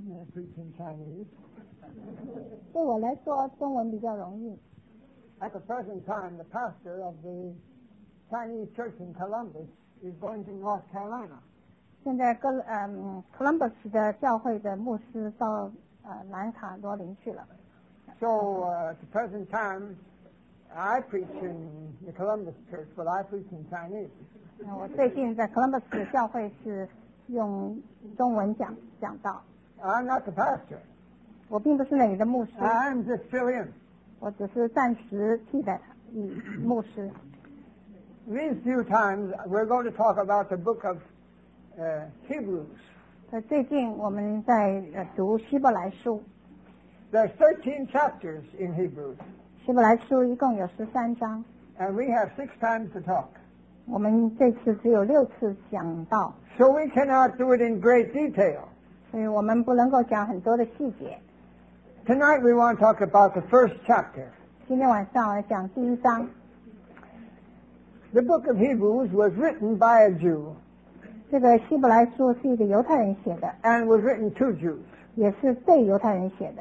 preaching Chinese. 对我来说，中文比较容易。 At the present time, the pastor of the Chinese church in Columbus is going to North Carolina. 现在Columbus 的教会的牧师到南卡罗林去了。 So at the present time, I preach in the Columbus church, but I preach in Chinese. 我最近在 Columbus 的教会是用中文讲道。 I'm not the pastor. 我并不是那里的牧师。 I'm just fill in. 我只是暂时替代牧师。 These few times, we're going to talk about the book of Hebrews. 最近我们在读希伯来书。 There's 13 chapters in Hebrews. 希伯来书一共有13章。 And we have 6 times to talk. 我们这次只有6次讲到。 So we cannot do it in great detail. 所以我们不能够讲很多的细节。 Tonight we want to talk about the first chapter. 今天晚上来讲第1章。 The book of Hebrews was written by a Jew. 这个希伯来书是一个犹太人写的。 And was written to Jews. 也是对犹太人写的。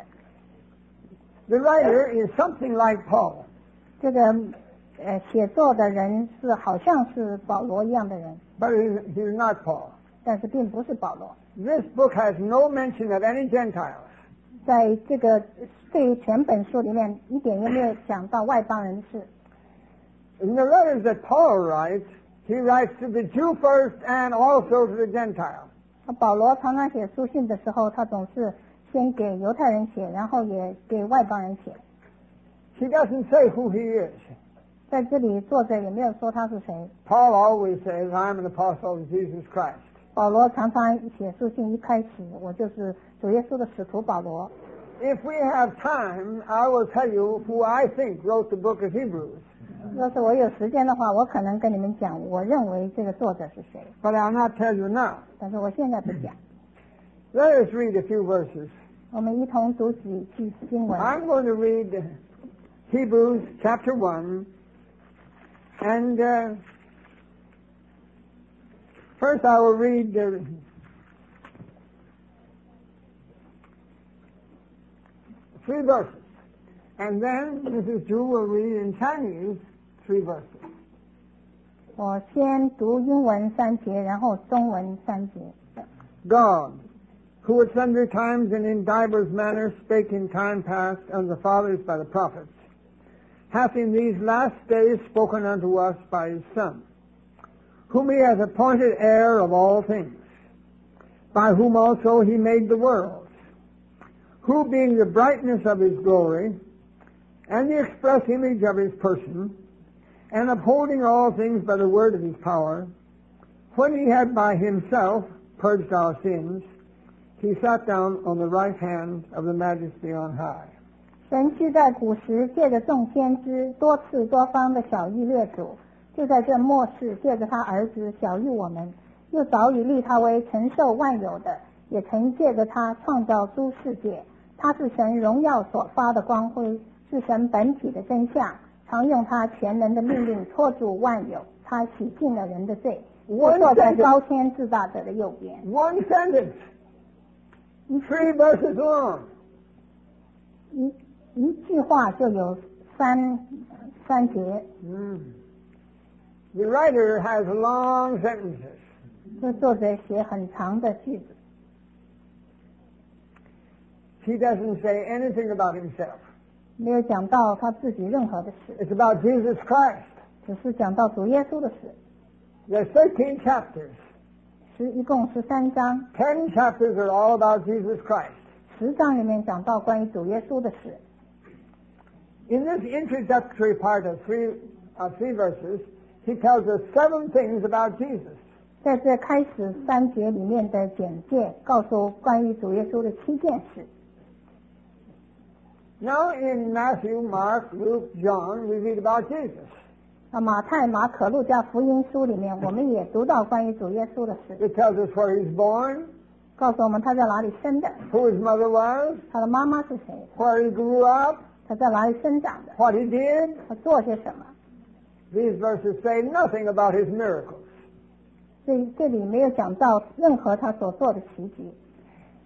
The writer is something like Paul. 这个写作的人是好像是保罗一样的人。 But he's not Paul. 但是并不是保罗。 This book has no mention of any Gentiles. 在这个对于全本书里面一点也没有讲到外邦人士。 In the letters that Paul writes, he writes to the Jew first and also to the Gentile. 保罗常常写书信的时候，他总是先给犹太人写，然后也给外邦人写。 He doesn't say who he is. 在这里作者也没有说他是谁。 Paul always says, I'm an apostle of Jesus Christ. 保罗常常写书信一开始，我就是主耶稣的使徒保罗。 If we have time, I will tell you who I think wrote the book of Hebrews. 要是我有时间的话，我可能跟你们讲，我认为这个作者是谁。 But I'll not tell you now. 但是我现在不讲。 Let us read a few verses. 我们一同读几句经文。 I'm going to read Hebrews chapter 1. And first I will read 3 verses. And then Mrs. Zhu will read in Chinese 3 verses. 我先读英文3节，然后中文3节。 God, who at sundry times and in divers manners spake in time past unto the fathers by the prophets, hath in these last days spoken unto us by his Son, whom he hath appointed heir of all things, by whom also he made the worlds, who being the brightness of his glory, and the express image of his person, and upholding all things by the word of his power, when he had by himself purged our sins, he sat down on the right hand of the majesty on high. 神既在古时借着众先知多次多方的晓谕列祖，就在这末世借着他儿子晓谕我们，又早已立他为承受万有的，也曾借着他创造诸世界。他是神荣耀所发的光辉，是神本体的真相，常用他全能的命令托住万有。他洗净了人的罪，坐在高天至大者的右边。 One sentence, 3 verses long. 一句话就有三节。 The writer has long sentences. 这作者写很长的句子。 He doesn't say anything about himself. 没有讲到他自己任何的事。 It's about Jesus Christ. 只是讲到主耶稣的事。 There's 13 chapters. 一共13章。 10 chapters are all about Jesus Christ. 10章里面讲到关于主耶稣的事。 In this introductory part of 3 verses, he tells us 7 things about Jesus. 在这开始3节里面的简介，告诉关于主耶稣的7件事。 Now in Matthew, Mark, Luke, John, we read about Jesus. 马太、马可、路加福音书里面，我们也读到关于主耶稣的事。 It tells us where he's born, 告诉我们他在哪里生的， who his mother was, 他的妈妈是谁， where he grew up, 他在哪里生长的， what he did. 他做些什么。 These verses say nothing about his miracles. 这里没有讲到任何他所做的奇迹。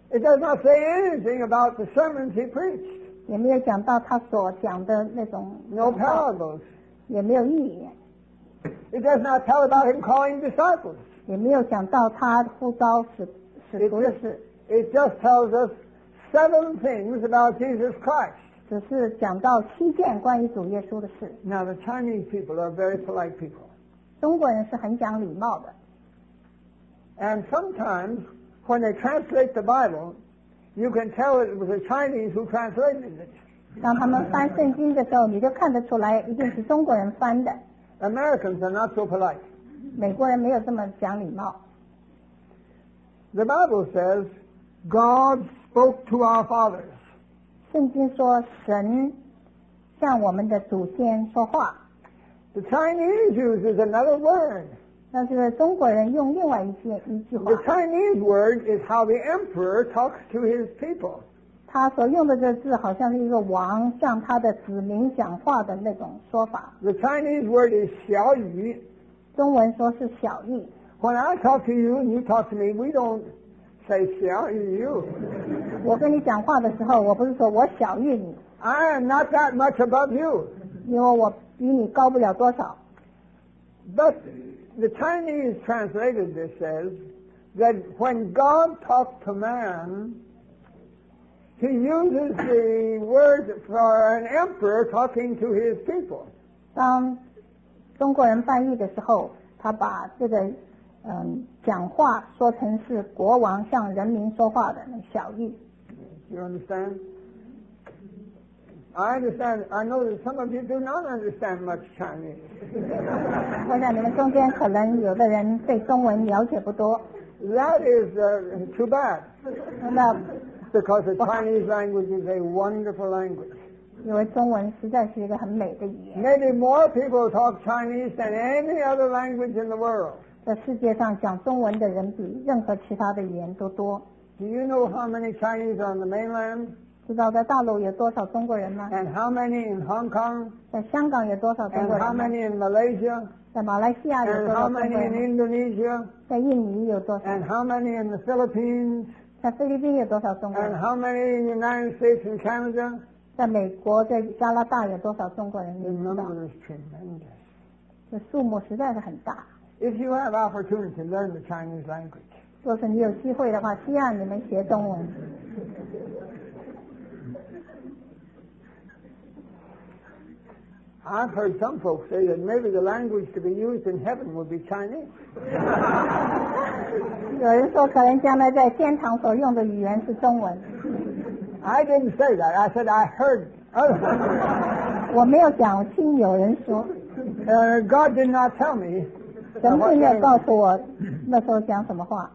It does not say anything about the sermons he preached. 也没有讲到他所讲的那种 No parables. 也没有寓言， It does not tell about him calling disciples. 也没有讲到他呼召使徒的事， It just tells us 7 things about Jesus Christ. 只是讲到7件关于主耶稣的事。 Now the Chinese people are very polite people. 中国人是很讲礼貌的， And sometimes when they translate the Bible, you can tell it was a Chinese who translated it. 当他们翻圣经的时候，你就看得出来一定是中国人翻的。 Americans are not so polite. 美国人没有这么讲礼貌。 The Bible says God spoke to our fathers. 圣经说神向我们的祖先说话， The Chinese uses another word. 但是中国人用另外一句话 The， Chinese word is how the emperor talks to his people. 他所用的这字好像是一个王向他的子民讲话的那种说法。 The Chinese word is 小语. 中文说是小义。 When I talk to you and you talk to me, we don't say 小语 you. 我跟你讲话的时候，我不是说我小于你， I am not that much above you. 因为我比你高不了多少。 But the Chinese translated this says that when God talked to man, he uses the word for an emperor talking to his people. 当中国人翻译的时候，他把这个讲话说成是国王向人民说话的那小义。 You understand? I understand. I know that some of you do not understand much Chinese. 我想你们中间可能有的人对中文了解不多， That is too bad, 那 because the Chinese language is a wonderful language. 因为中文实在是一个很美的语言， Maybe more people talk Chinese than any other language in the world. 在世界上讲中文的人比任何其他的语言都多。 Do you know how many Chinese are on the mainland? 知道在大陆有多少中国人吗？ And how many in Hong Kong? 在香港有多少中 And 国 how 人吗？ many in Malaysia? 在马来西亚有 And 多 how 少中国 many 人 in 吗？ Indonesia? 在印尼有多少？ And how many in the Philippines? 在菲律宾有多少中国 And 人？ how many in the United States and Canada? 在美国、在加拿大有多少中国人？ The 你知道？ number is tremendous. 这数目实在是很大。 If you have opportunity to learn the Chinese language, 若是你有机会的话，希望你们学中文。 I've heard some folks say that maybe the language to be used in heaven would be Chinese. 有人说，可能将来在天堂所用的语言是中文。 I didn't say that. I said I heard other folks. 我没有讲，我听有人说， God did not tell me. 神并没有告诉我那时候讲什么话。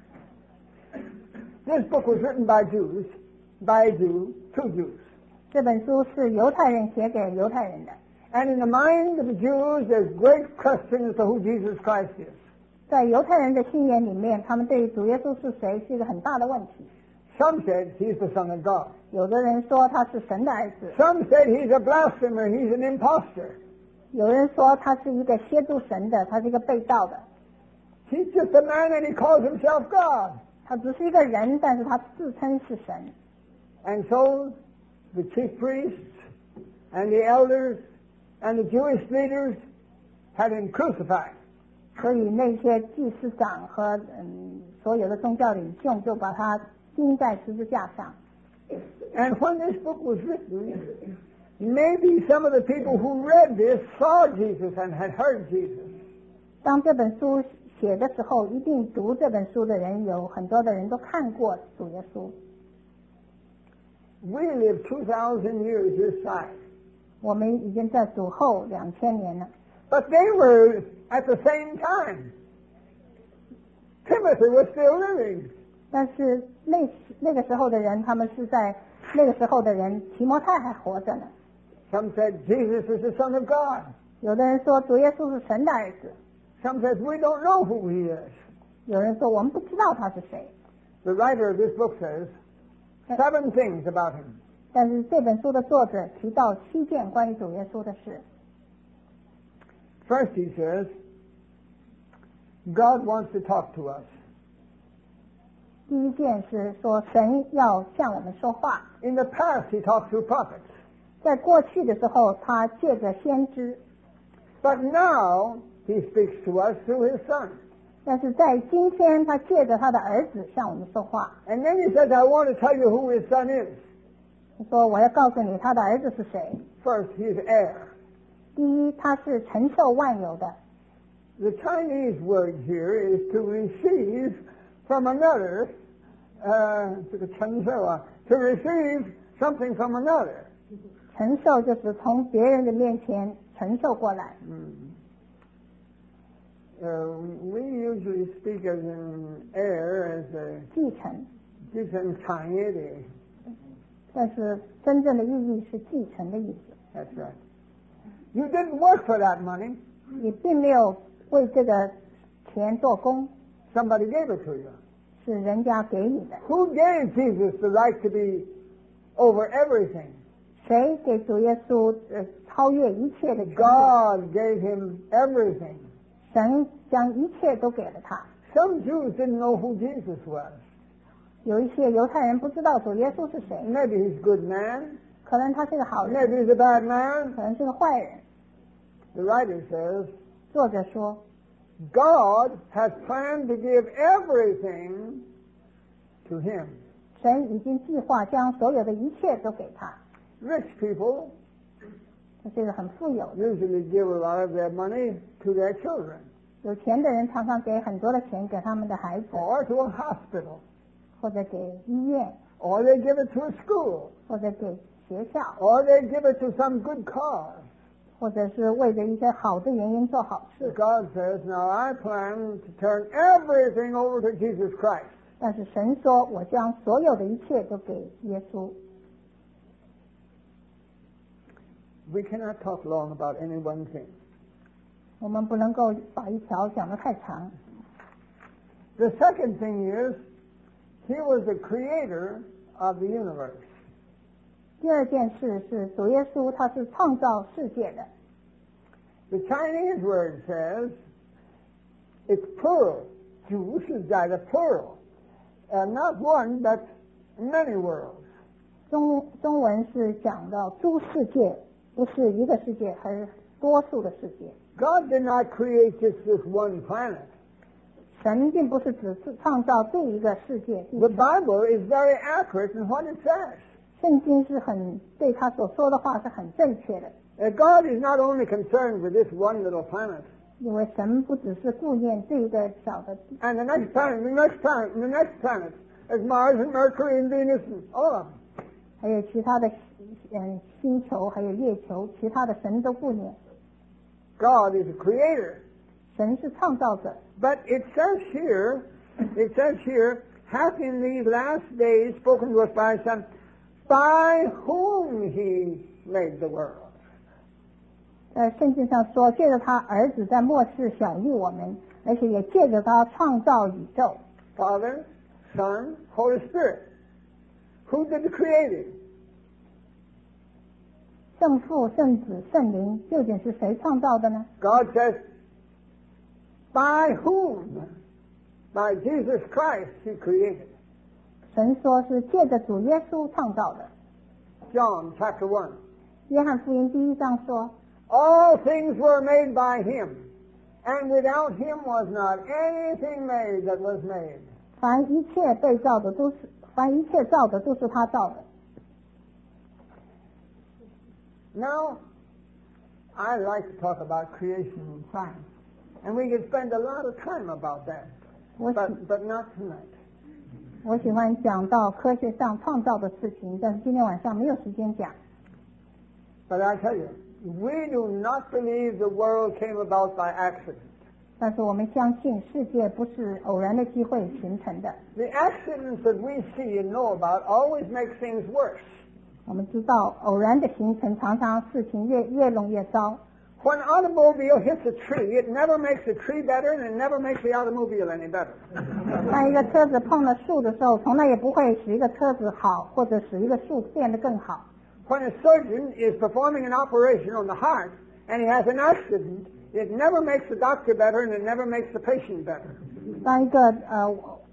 This book was written by Jews, by a Jew, to Jews. 这本书是犹太人写给犹太人的， And in the mind of the Jews, there's great question as to who Jesus Christ is. 在犹太人的心眼里面，他们对于主耶稣是谁是一个很大的问题。 Some said he's the Son of God. 有的人说他是神的儿子， Some said he's a blasphemer, he's an impostor. 有人说他是一个亵渎神的，他是一个被盗的。 He's just a man and he calls himself God. 他只是一个人，但是他自称是神。 And so the chief priests and the elders and the Jewish leaders had him crucified. 所以那些祭司长和所有的宗教领袖就把他钉在十字架上。 And when this book was written, maybe some of the people who read this saw Jesus and had heard Jesus. 当这本书写的时候，一定读这本书的人有很多的人都看过主耶稣。 We live 2,000 years this side. 我们已经在主后2000年了， But they were at the same time. Timothy was still living. 但是那个时候的人，他们是在那个时候的人，提摩太还活着呢。 Some said Jesus is the Son of God. 有的人说主耶稣是神的儿子， Some said we don't know who he is. 有人说我们不知道他是谁。 The writer of this book says 7 things about him. 但是这本书的作者提到7件关于主耶稣的事。 First, he says, God wants to talk to us. 第一件是说神要向我们说话。 In the past, he talked through prophets. 在过去的时候，他借着先知， But now, he speaks to us through his Son. 但是在今天，他借着他的儿子向我们说话。 And then he says, I want to tell you who his Son is. 他说我要告诉你他的儿子是谁。 First, he's heir. 第一，他是承受万有的。 The Chinese word here is to receive from another, to receive something from another. 承受就是从别人的面前承受过来。 We usually speak of an heir as a 继承， 继承产业的。 但是真正的意义是继承的意思。 That's right. You didn't work for that money. 你并没有为这个钱做工， Somebody gave it to you. 是人家给你的。 Who gave Jesus the right to be over everything? 谁给主耶稣超越一切的权利？ God gave him everything. 神将一切都给了他。 Some Jews didn't know who Jesus was. 有一些犹太人不知道主耶稣是谁， Maybe he's a good man. 可能他是个好人， Maybe he's a bad man. 可能是个坏人。 The writer says, 作者说， God has planned to give everything to him. 神已经计划将所有的一切都给他。 Rich people 这是一个很富有的， usually give a lot of their money to their children 有钱的人常常给很多的钱给他们的孩子， or to a hospital, 或者给医院， or they give it to a school, 或者给学校， or they give it to some good cause. 或者是为着一些好的原因做好事。 God says, now I plan to turn everything over to Jesus Christ. 但是神说，我将所有的一切都给耶稣。 We cannot talk long about any one thing. 我们不能够把一条讲得太长。 The second thing is, he was the creator of the universe. 第二件事是主耶稣他是创造世界的。 The Chinese word says, it's plural. 主是在的 plural. Not one, but many worlds. 中文是讲到诸世界，不是一个世界，而是多数的世界。 God did not create just this one planet. 神并不是只是创造这一个世界。 The Bible is very accurate in what it says. 圣经是很对他所说的话是很正确的， God is not only concerned with this one little planet, 因为神不只是顾念这一个小的， and the next planet, the next planet, and the next planet, as Mars and Mercury and Venus and all of them. 还有其他的星球，还有月球，其他的神都顾念。 God is a creator. 神是创造者， But it says here, hath in these last days spoken to us by his Son, by whom he made the world. 圣经上说，借着他儿子在末世晓谕我们，而且也借着他创造宇宙。 Father, Son, Holy Spirit. Who did the creating? 圣父、圣子、圣灵，究竟是谁创造的呢？ God says, by whom? By Jesus Christ he created. 神说是借着主耶稣创造的。 John chapter 1. 约翰福音第一章说， All things were made by him, and without him was not anything made that was made. 凡一切被造的都是，凡一切造的都是他造的。 Now, I like to talk about creation and science, and we could spend a lot of time about that, 我 but not tonight. 我喜欢讲到科学上创造的事情，但是今天晚上没有时间讲。 But I tell you, we do not believe the world came about by accident. 但是我们相信世界不是偶然的机会形成的。 The accidents that we see and know about always make things worse. 我们知道偶然的形成常常事情越弄越糟。 When an automobile hits a tree, it never makes the tree better and it never makes the automobile any better. 当一个车子碰了树的时候，从来也不会使一个车子好，或者使一个树变得更好。 When a surgeon is performing an operation on the heart and he has an accident, it never makes the doctor better and it never makes the patient better. 当一个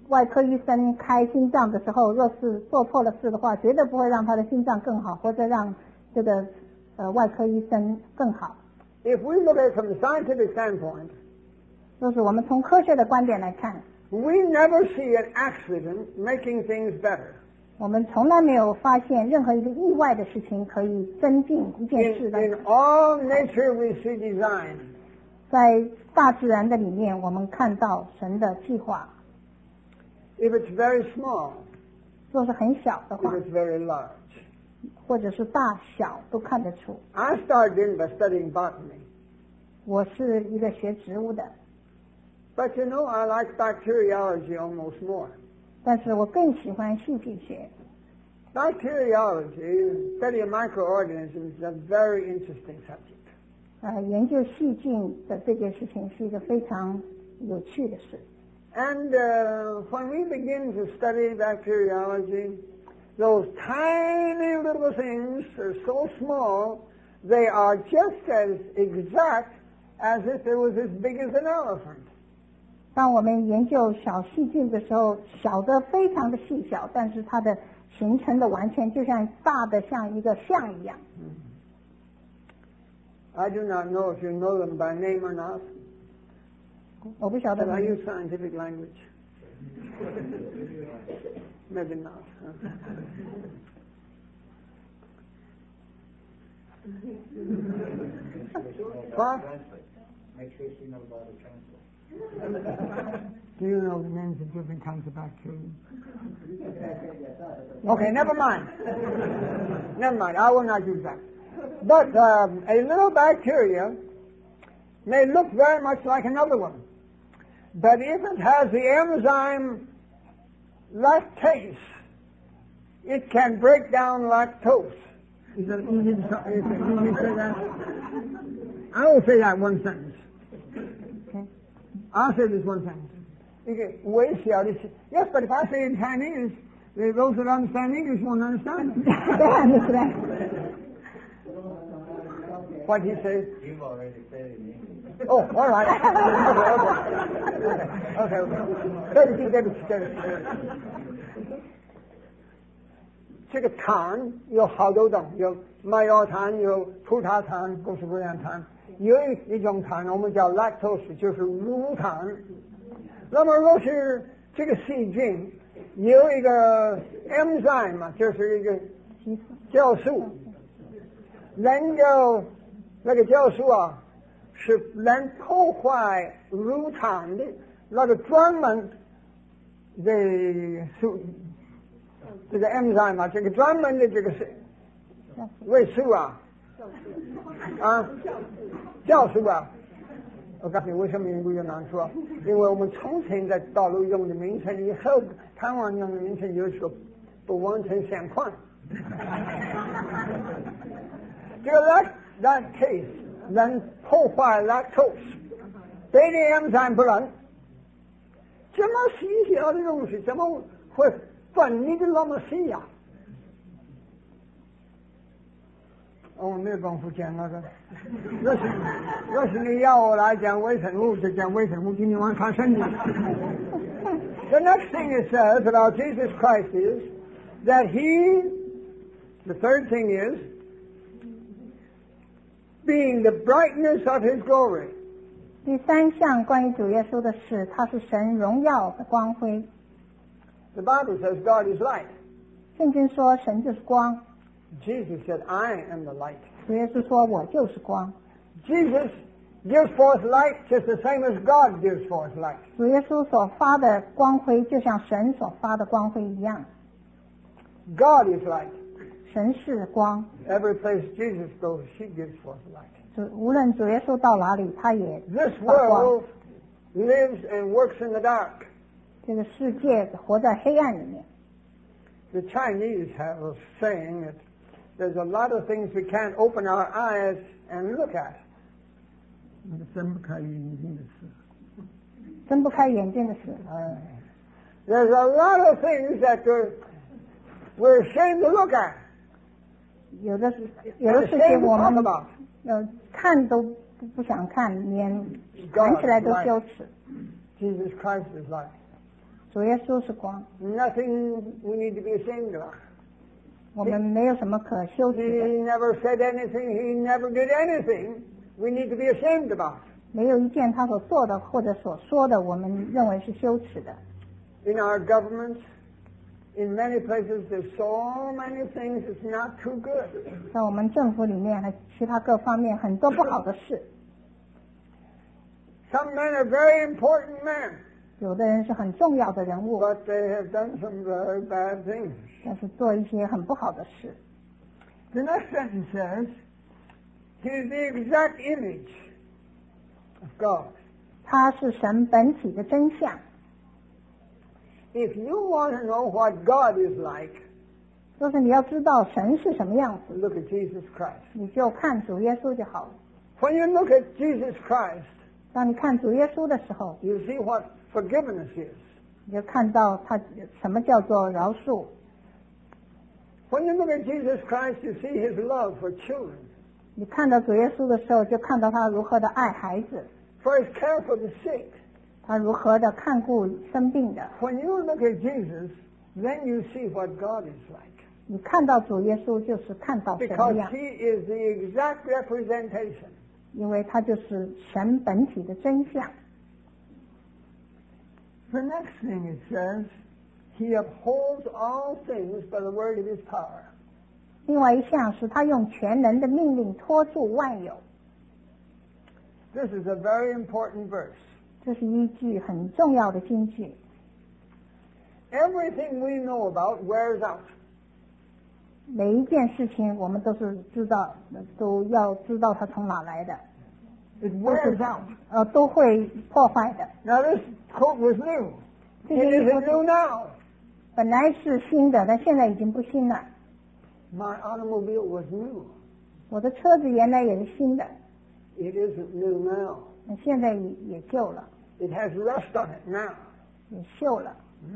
外科医生开心脏的时候，若是做错了事的话，绝对不会让他的心脏更好，或者让这个外科医生更好。 If we look at it from the scientific standpoint, 就是我们从科学的观点来看， we never see an accident making things better. 我们从来没有发现任何一个意外的事情可以增进一件事的。 In all nature we see design. 在大自然的里面，我们看到神的计划。 If it's very small, 若是很小的 if 话， it's very large. 或者是大小都看得出。 I started by studying botany. 我是一个学植物的， But you know, I like bacteriology almost more. 但是我更喜欢细菌学。 Bacteriology, study of microorganisms, is a very interesting subject. 研究细菌的这件事情是一个非常有趣的事。 And when we begin to study bacteriology, those tiny little things are so small, they are just as exact as if it was as big as an elephant. 当我们研究小细菌的时候，小的非常的细小，但是它的形成的完全就像大的像一个象一样。 I do not know if you know them by name or not. 我不晓得 But I 你 use scientific language. Maybe not. What? Make sure she knows how to translate. Do you know the names of different kinds of bacteria? Okay, never mind. Never mind. I will not use that. But a little bacteria may look very much like another one. But if it has the enzyme lactase, it can break down lactose. Is it easy to say that? I will say that one sentence. Okay. I'll say this one sentence. Yes, but if I say it in Chinese, those that understand English won't understand it. What did he say? You've already said it in English. Oh, all right. Okay. 对不起。这个糖有好多种，有麦芽糖，有葡萄糖，各式各样糖。有一种糖我们叫 lactose， 就是乳糖。那么若是这个细菌有一个 enzyme 嘛，就是一个酵素，能够那个酵素啊是能破坏乳糖的那个专门的这个 enzyme 啊，这个专门的这个是味素啊，酵素啊。我告诉你为什么英语有难说，因为我们从前在大陆用的名称，以后台湾用的名称有时候不完全相关。这个 lactase 能破坏 lactose， 别的 enzyme 不能。这么细小的东西，怎么会分泌的那么细呀？我没有功夫讲那个。若是你要我来讲微生物，就讲微生物，今天晚上看圣经。The next thing it says about Jesus Christ is that the third thing is, being the brightness of His glory. 第三项关于主耶稣的事，他是神荣耀的光辉。 The Bible says God is light. 圣经说神就是光。 Jesus said, I am the light. 主耶稣说我就是光。 Jesus gives forth light just the same as God gives forth light. 主耶稣所发的光辉就像神所发的光辉一样。 God is light. 神是光。 Every place Jesus goes, He gives forth light. 无论主耶稣到哪里，他也 This 发光。 world lives and works in the dark. 这个世界活在黑暗里面。 The Chinese have a saying that there's a lot of things we can't open our eyes and look at. 睁不开眼睛的事。 睁不开眼睛的事。 There's a lot of things that we're ashamed to look at. 有的事情我们看都不想看，连谈起来都羞耻。 Jesus Christ is light. 主耶稣是光， Nothing we need to be ashamed of. 我们没有什么可羞耻的， He never said anything, he never did anything we need to be ashamed about. 没有一件他所做的或者所说的我们认为是羞耻的。 In our governments, in many places, there's so many things that's not too good. 在我们政府里面和其他各方面很多不好的事， Some men are very important men, 有的人是很重要的人物， but they have done some very bad things. 但是做一些很不好的事。 The next sentence says, he is the exact image of God. 他是神本体的真相。 If you want to know what God is like, 就是你要知道神是什么样子， look at Jesus Christ. 你就看主耶稣就好了。 When you look at Jesus Christ, 当你看主耶稣的时候， you see what forgiveness is. 你就看到他什么叫做饶恕。 When you look at Jesus Christ, you see his love for children, 你看到主耶稣的时候，就看到他如何的爱孩子， for his care for the sick. 他如何的看顾生病的。 When you look at Jesus, then you see what God is like. 你看到主耶稣，就是看到神一 Because 样， he is the exact representation. 因为他就是神本体的真相。 The next thing it says, he upholds all things by the word of his power. 另外一项是他用全能的命令托住万有， This is a very important verse. 这是一句很重要的金句。 Everything we know about wears out. 每一件事情我们都是知道，都要知道它从哪来的， It wears out. 都会破坏的。 Now this coat was new. 这 It 件衣服 isn't new now. 本来是新的，但现在已经不新了。 My automobile was new. 我的车子原来也是新的， It isn't new now. 现在也旧了， It has rust on it now. 也锈了。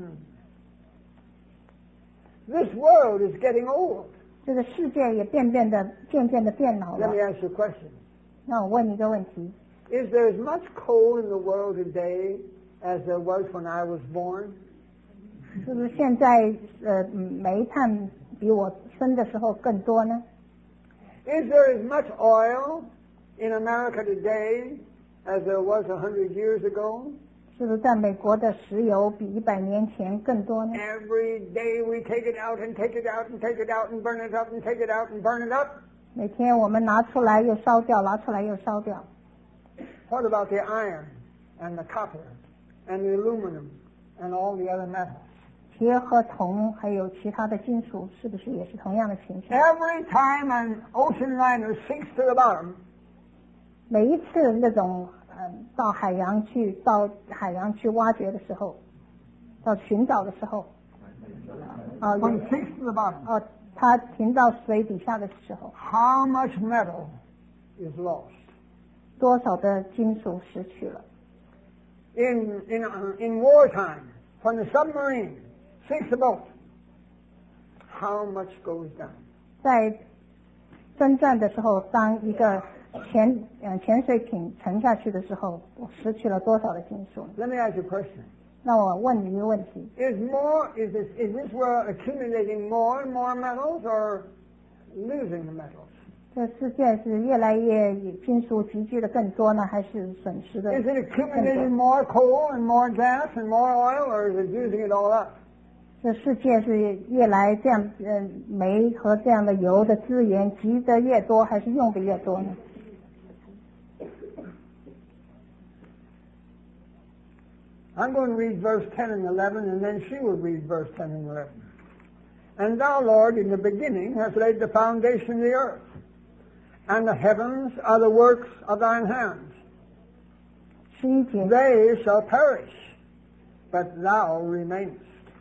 This world is getting old. 这个世界也渐渐的变老 Let 了 me。ask you a question. 那我问你一个问题： Is there as much coal in the world today as there was when I was born? 是不是现在煤炭比我生的时候更多呢？ Is there as much oil in America today as there was 100 years ago? 是不是在美国的石油比100年前更多呢？ Every day we take it out and take it out and take it out and burn it up and take it out and burn it up. 每天我们拿出来又烧掉，拿出来又烧掉。 What about the iron and the copper and the aluminum and all the other metals? 铁和铜还有其他的金属，是不是也是同样的情形？ Every time an ocean liner sinks to the bottom, 每一次那种到海洋去挖掘的时候，到寻找的时候， when it sinks to the bottom, 它停到水底下的时候， how much metal is lost? 多少的金属失去了？ In wartime, when the submarine sinks a boat, how much goes down? 在征战的时候，当一个潜水艇沉下去的时候，我失去了多少的金属？ Let me ask you a question. 那我问你一个问题： Is this world accumulating more and more metals or losing the metals? 这世界是越来越金属集聚的更多呢，还是损失的 Is it 更 accumulating 多？ more coal and more gas and more oil, or is it using it all up? 这世界是越来这样煤和这样的油的资源集得越多，还是用的越多呢？ I'm going to read verse 10 and 11, and then she will read verse 10 and 11. And thou, Lord, in the beginning hast laid the foundation of the earth, and the heavens are the works of thine hands. 11节， They shall perish, but thou remainest.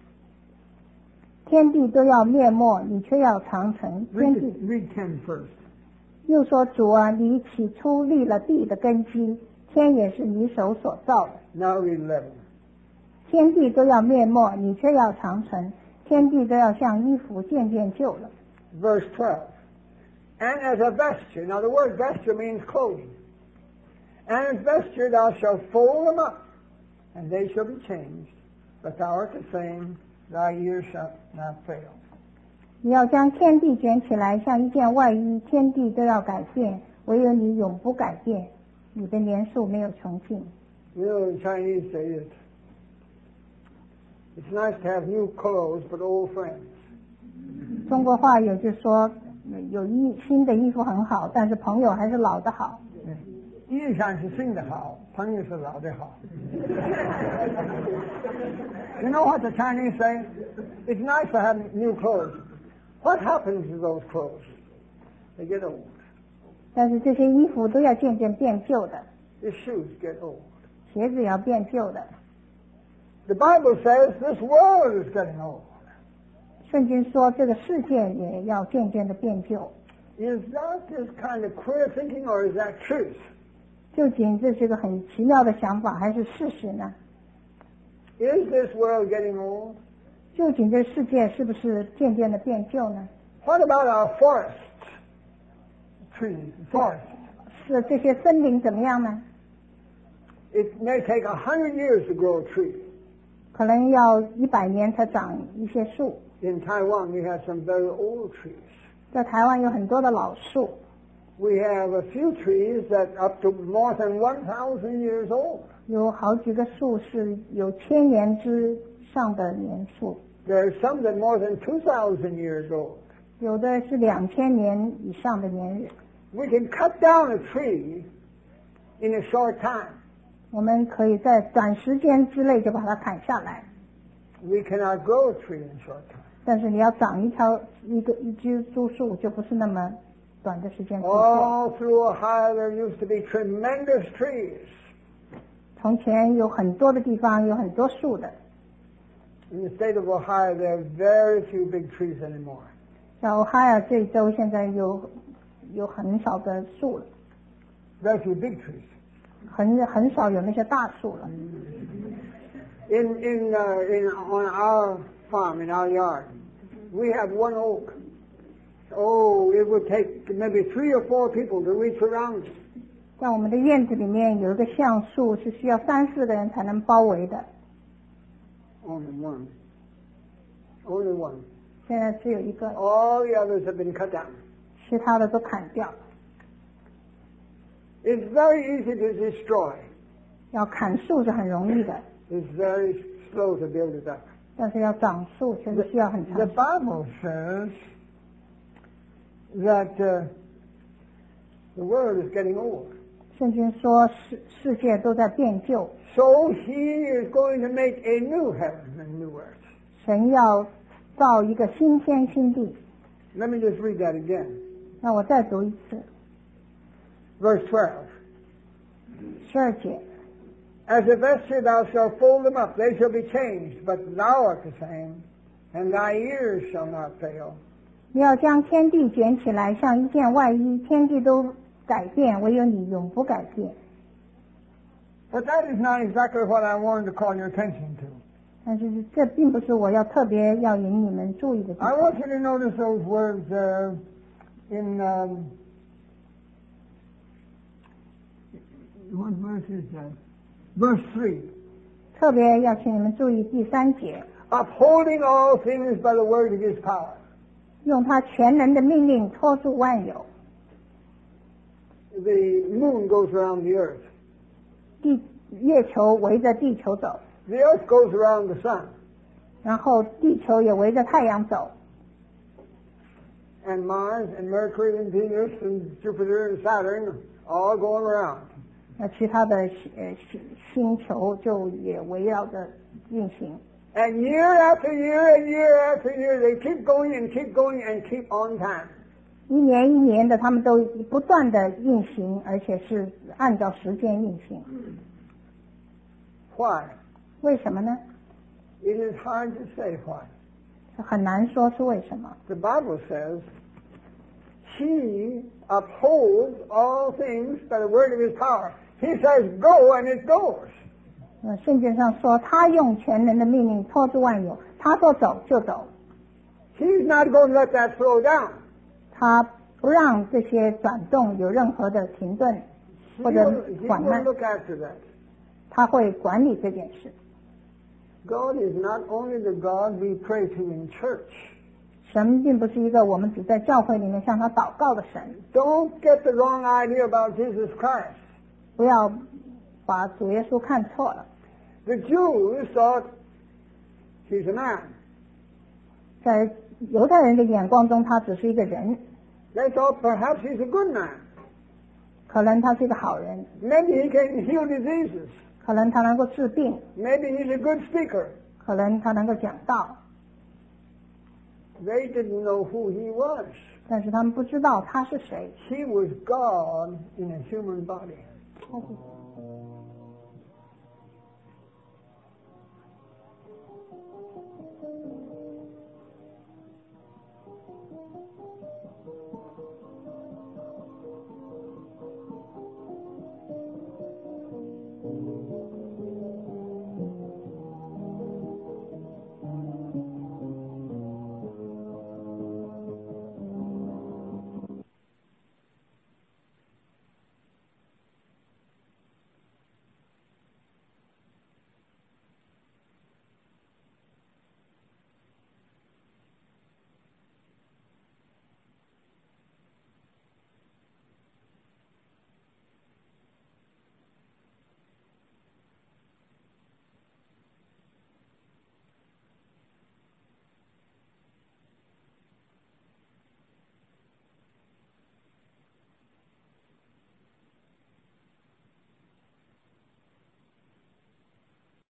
天地都要灭没，你却要长存。天地 Read 10 first. 又说：“主啊，你起初立了地的根基，天也是你手所造的。 Now read 11. 天地都要灭没，你却要长存。天地都要像衣服渐渐旧了。” Verse 12. And as a vesture, now the word vesture means clothing. And as vesture thou shalt fold them up, and they shall be changed. but thou art the same, thy years shall not fail. 你要将天地卷起来，像一件外衣，天地都要改变，唯有你永不改变，你的年数没有穷尽。 You know, the Chinese say it. It's nice to have new clothes, but old friends. 中国话有句说，有新的衣服很好，但是朋友还是老的好。 衣裳是新的好，朋友是老的好。You know what the Chinese say? It's nice to have new clothes. What happens to those clothes? They get old. 但是这些衣服都要渐渐变旧的， The shoes get old. 鞋子也要变旧的。 The Bible says this world is getting old. 圣经说这个世界也要渐渐的变旧。 Is that this kind of queer thinking, or is that truth? 究竟这是个很奇妙的想法还是事实呢？ Is this world getting old? 究竟这世界是不是渐渐的变旧呢？ What about our forests? Trees, forests. 是这些森林怎么样呢？ It may take 100 years to grow a tree. 可能要100年才长一些树。 In Taiwan, we have some very old trees. 在台湾有很多的老树， We have a few trees that up to more than 1,000 years old. 有好几个树是有1000年之上的年数， There are some that more than 2,000 years old. 有的是2000年以上的年日。 We can cut down a tree in a short time. 我们可以在短时间之内就把它砍下来， We cannot grow a tree in a short time. 但是你要长一株株树，就不是那么短的时间可以做。 All through Ohio, there used to be tremendous trees. 从前有很多的地方有很多树的， In the state of Ohio, there are very few big trees anymore. 在俄亥俄这一州现在有很少的树了， Very few big trees. 很少有那些大树了。 On our farm, in our yard, we have one oak. Oh, it would take maybe 3 or 4 people to reach around it. 在我们的院子里面有一个橡树，是需要3、4个人才能包围的， Only one. Only one. 现在只有一个， All the others have been cut down. 其他的都砍掉。 It's very easy to destroy. 要砍树是很容易的， It's very slow to build it up. 但是要长树却是需要很长 The 时间。 Bible says that the world is getting old. 圣经说世界都在变旧， So He is going to make a new heaven and new earth. 神要造一个新天新地。 Let me just read that again. 那我再读一次 Verse 12. 12节。 As a vesture thou shalt fold them up, they shall be changed, but thou art the same, and thy years shall not fail. 你要将天地卷起来，像一件外衣，天地都改变，唯有你永不改变。 But that is not exactly what I wanted to call your attention to. 但是这并不是我要特别要引你们注意的地 I 方。 want you to notice those words in what verse is that? Verse 3. 特别要请你们注意第3节， Upholding all things by the word of his power. 用他全能的命令托住万有。 The moon goes around the earth. 月球围着地球走， The earth goes around the sun. 然后地球也围着太阳走， And Mars and Mercury and Venus and Jupiter and Saturn all going around. 那其他的星球就也围绕着运行。 And year after year and year after year, they keep going and keep going and keep on time. 一年一年的，他们都不断的运行，而且是按照时间运行。 Why? 为什么呢？ It is hard to say why. 很难说是为什么。 The Bible says, He upholds all things by the word of His power. He says, go, and it goes. 圣经上说，他用全能的命令托住万有，他说走就走， He's not going to let that slow down. 他不让这些转动有任何的停顿 He 或者 will 缓慢， look after that. 他会管理这件事。 God is not only the God we pray to in church. 神并不是一个我们只在教会里面向他祷告的神。 Don't get the wrong idea about Jesus Christ. 不要把主耶稣看错了。 The Jews thought he's a man. 在犹太人的眼光中，他只是一个人， They thought perhaps he's a good man. 可能他是一个好人， Maybe he can heal diseases. 可能他能够治病， Maybe he's a good speaker. 可能他能够讲道， They didn't know who he was. 但是他们不知道他是谁。 He was God in a human body. 他是